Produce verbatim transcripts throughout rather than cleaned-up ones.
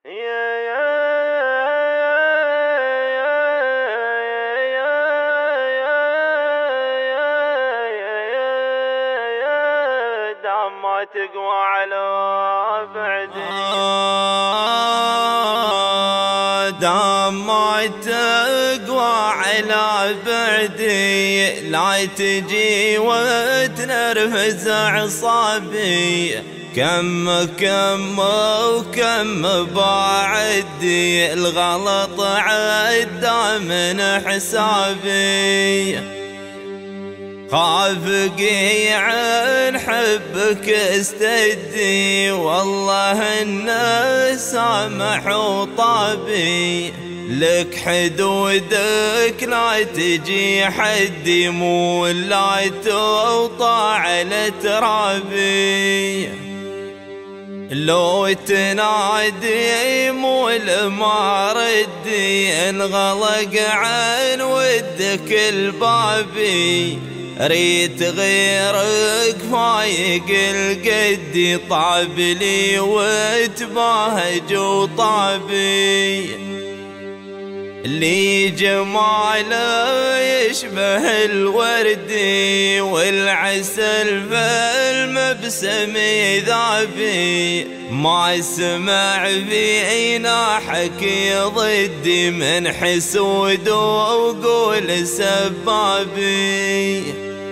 ما تقوى على بعدي دام ما تقوى على بعدي لا تجي وتنرفز عصابي كم كم وكم بعدي الغلط عدى من حسابي خافقي عن حبك استدي والله انه سامح وطابي لك حدودك لا تجي حدي مو لا توطى على ترابي لو تنادي مو ما ردي انغلق عن ودك البابي ريت غيرك فايق القدي طاب لي وتباهج وطابي لي جماله يشبه الوردي والعسل بالمبسم ذابي ما اسمع بيناحك ضدي من حسود وقول سبابي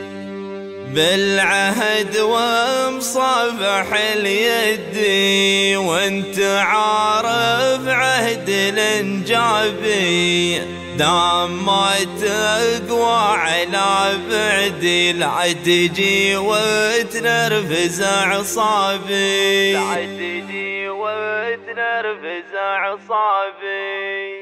بالعهد ومصافح اليدي وانت عارف عهد الانجابي دام ما تقوى على بعدي لا تجي وتنرفز عصابي لا تجي وتنرفز عصابي